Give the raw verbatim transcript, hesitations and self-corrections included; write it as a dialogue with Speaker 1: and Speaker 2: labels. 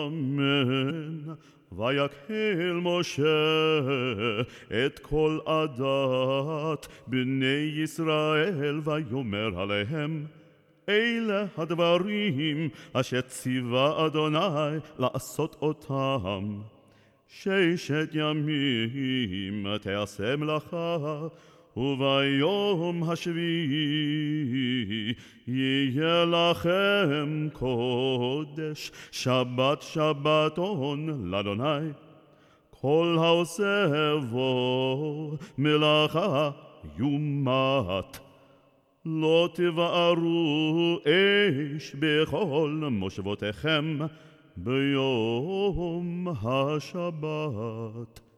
Speaker 1: אמן. ויקהל משה את כל עדת בני ישראל ויאמר עליהם, אלה הדברים אשר ציווה אדוני לעשות אותם. ששת ימים תעשה מלאכה, וביום השביעי יהיה לכם קודש, שבת שבתון לאדוני. כל העושה בו מלאכה יומת. לא תבערו אש בכל מושבותיכם ביום השבת.